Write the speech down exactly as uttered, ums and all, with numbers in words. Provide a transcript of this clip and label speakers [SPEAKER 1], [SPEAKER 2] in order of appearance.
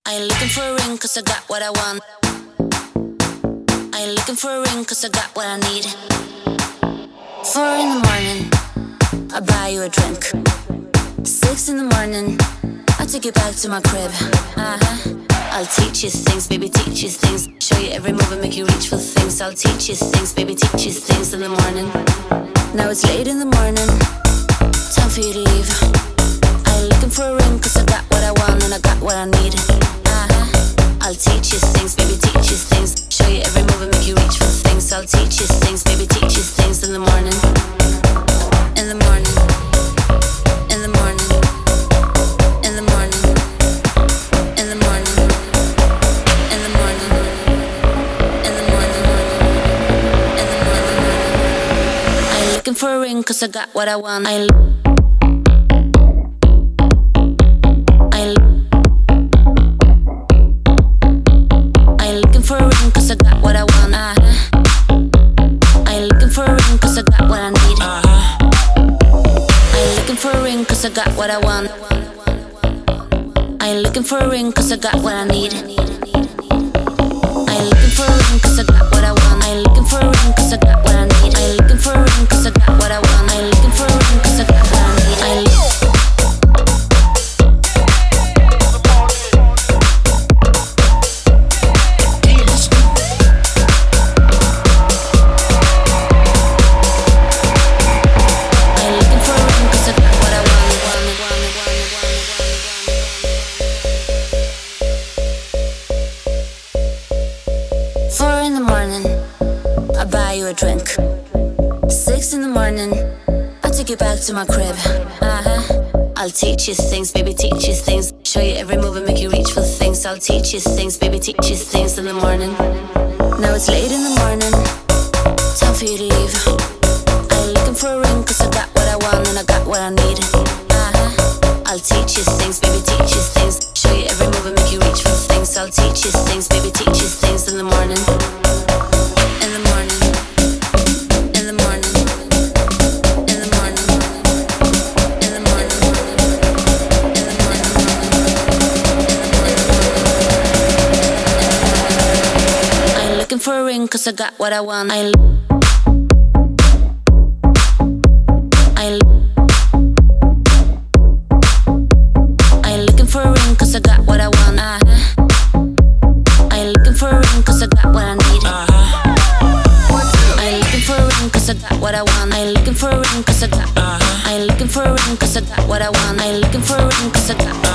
[SPEAKER 1] I ain't looking for a ring cause I got what I want. I ain't looking for a ring cause I got what I need. Four in the morning, I'll buy you a drink. Six in the morning, I'll take you back to my crib. Uh-huh. I'll teach you things, baby, teach you things. Show you every move and make you reach for things. I'll teach you things, baby, teach you things in the morning. Now it's late in the morning, time for you to leave. I ain't looking for a ring cause I got what I want and I got what I need. Uh-huh. I'll teach you things, baby, teach you things. Show you every move and make you reach for things. I'll teach you things, baby, teach you things in the morning. In the morning. In the morning. In the morning. In the morning. In the morning. In the morning. In the morning. I ain't looking for a ring cause I got what I want. I ain't for a ring cause I got what I want. Uh-huh. I ain't looking for a ring cause I got what I need. Uh-huh. I ain't looking for a ring cause I got what I want. I ain't looking for a ring cause I got what I need. I ain't looking for a ring cause I got what I want. I ain't looking for a ring cause I got what I need. I ain't looking for a ring cause I got what I want. I ain't looking for a ring cause I got what I need. I ain't a drink. Six in the morning, I'll take you back to my crib. Uh-huh. I'll teach you things, baby, teach you things. Show you every move and make you reach for things. I'll teach you things, baby, teach you things in the morning. Now it's late in the morning, time for you to leave. I ain't looking for a ring cause I got what I want and I got what I need. Uh-huh. I'll teach you things, baby, teach you things. Show you every move and make you reach for things. I'll teach you things, baby, teach you things in the morning. In the morning. For a ring cause I got what I want. I ain't I ain't I ain't looking for a ring cause I got what I want. Uh-huh. I ain't looking for a ring cause I got what I need. Uh-huh. I ain't looking for a ring cause I got what I want. I ain't looking for a ring cause I got. Uh-huh. I ain't looking for a ring cause I got what I want. I ain't looking for a ring cause I got.